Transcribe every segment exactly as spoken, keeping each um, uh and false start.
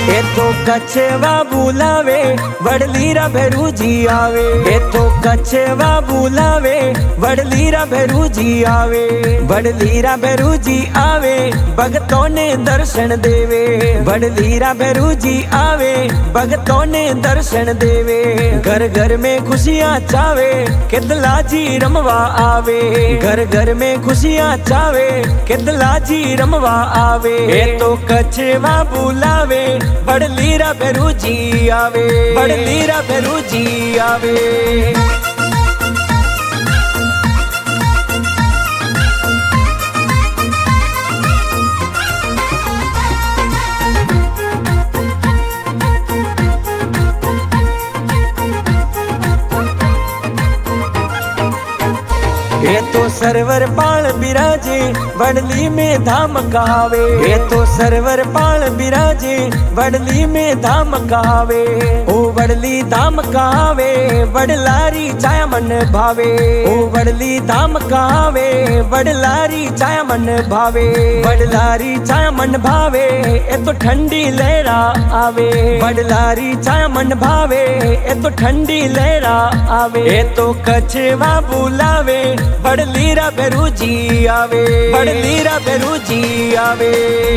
ए तो कछवा बुलावे वडलीरा भैरूजी आवे। ए तो कछवा बुलावे वडलीरा भैरूजी आवे। वडलीरा भैरूजी आवे भगतों ने दर्शन देवे। वडलीरा भैरूजी आवे भगतों ने दर्शन देवे। घर घर में खुशियाँ चावे कितला जी रमवा आवे। घर घर में खुशियाँ चावे कितला जी रमवा आवे। ए तो कछवा बुलावे वडलीरा भैरूजी आवे। वडलीरा भैरूजी आवे। ये तो सरवर पाल बिराजे वडली में धाम कहावे। ये तो सरवर पाल बिराजे वडली में धाम कहावे। ओ वडली धाम कहावे वडलारी छाया मन भावे। ओ वडली धाम कहावे वडलारी छाया मन भावे। वडलारी छाया मन भावे ए तो ठंडी लहरा आवे। वडलारी छाया मन भावे ए तो ठंडी लहरा आवे। ए तो कछवा बुलावे वडलीरा भैरूजी आवे। वडलीरा भैरूजी आवे।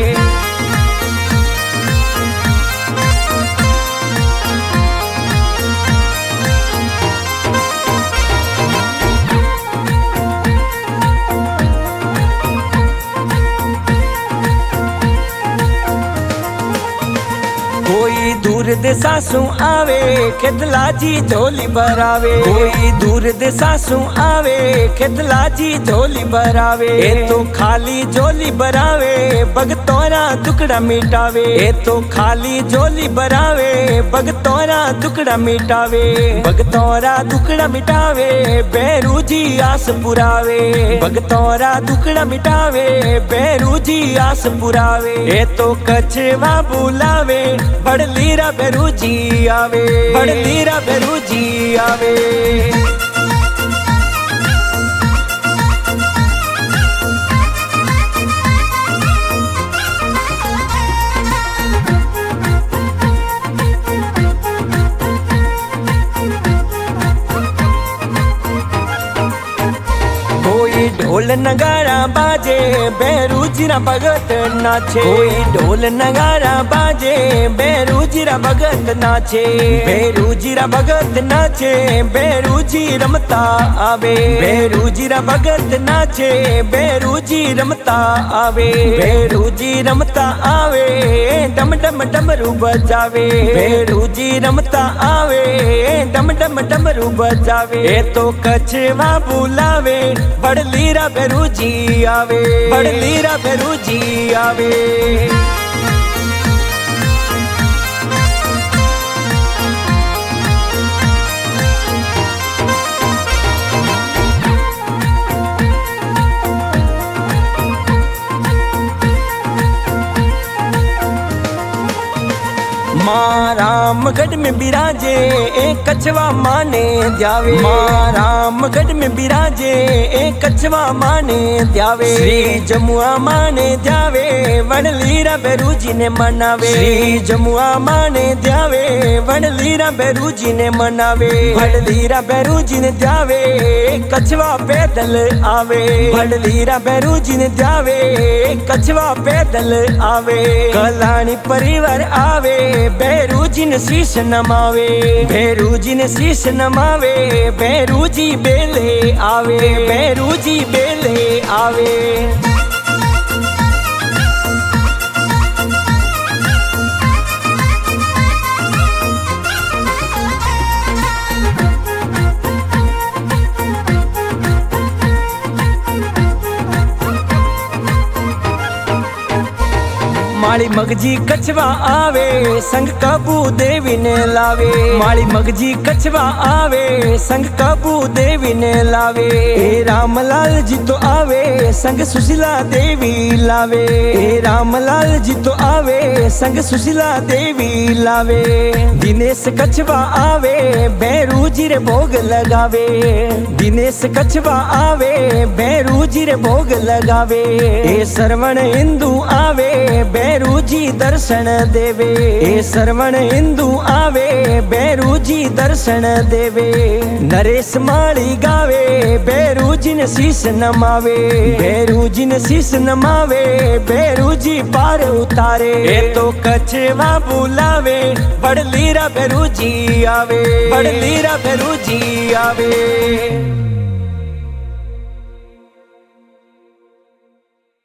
कोई दूर देसासू आवे कितला जी झोली भरावे। कोई दूर देसासू आवे कितला जी झोली भरावे। ए तो खाली झोली भरावे भगतोरा दुखड़ा मिटावे। ए तो खाली झोली भरावे भगतोरा दुखड़ा मिटावे। भगतोरा दुखड़ा मिटावे भैरूजी आस पुरावे। भगतोरा दुखड़ा मिटावे भैरूजी आस पुरावे। ए तो कछवा बुलावे वडलीरा भैरूजी आवे। वडलीरा भैरूजी आवे। कोई ढोल नगारा बाजे भैरूजीरा भगत नाचे। कोई ढोल नगारा बाजे भैरूजीरा भगत नाचे। भैरूजीरा भगत नाचे भैरूजी रमता आवे। भैरूजीरा भगत नाचे भैरूजी रमता आवे। भैरूजी रमता आवे डम डम डमरू बजावे। भैरूजी रमता आवे डम डम डमरू बजावे। ए तो कछवा बुलावे वडलीरा भैरूजी आवे। वडलीरा भैरूजी आवे। माँ रामगढ़ में बिराजे एक कछवा माने द्यावे। माँ रामगढ़ में बिराजे एक कछवा माने द्यावे। श्री जमुआ माने द्यावे वडलीरा भैरूजी ने मनावे। श्री जमुआ माने द्यावे वडलीरा भैरूजी ने मनावे। वडलीरा भैरूजी ने द्यावे कछवा पैदल आवे। वडलीरा भैरूजी ने द्यावे कछवा पैदल आवे। कलानी परिवार आवे भैरूजी ने शीश नमावे। भैरूजी ने शीश नमावे भैरूजी बेले आवे। भैरूजी बेले आवे। माली मगजी कछवा आवे संग काबू देवी ने लावे। माली मगजी कछवा आवे संग काबू देवी ने लावे। ए रामलाल जी तो आवे संग सुशीला देवी लावे। ए रामलाल जी तो आवे संग सुशीला देवी लावे। दिनेश कछवा आवे भैरूजी रे भोग लगावे। दिनेश कछवा आवे भैरूजी रे भोग लगावे। ए श्रवण हिंदू आवे भैरू ભેરુજી દર્શન દેવે એ શ્રવણ હિન્દુ આવે ભેરુજી દર્શન દેવે નરેશ માળી ગાવે ભેરુજીને શીશ નમાવે ભેરુજીને શીશ નમાવે ભેરુજી પાર ઉતારે એ તો કચ્છવા બોલાવે બડલીરા ભેરુજી આવે બડલીરા ભેરુજી આવે।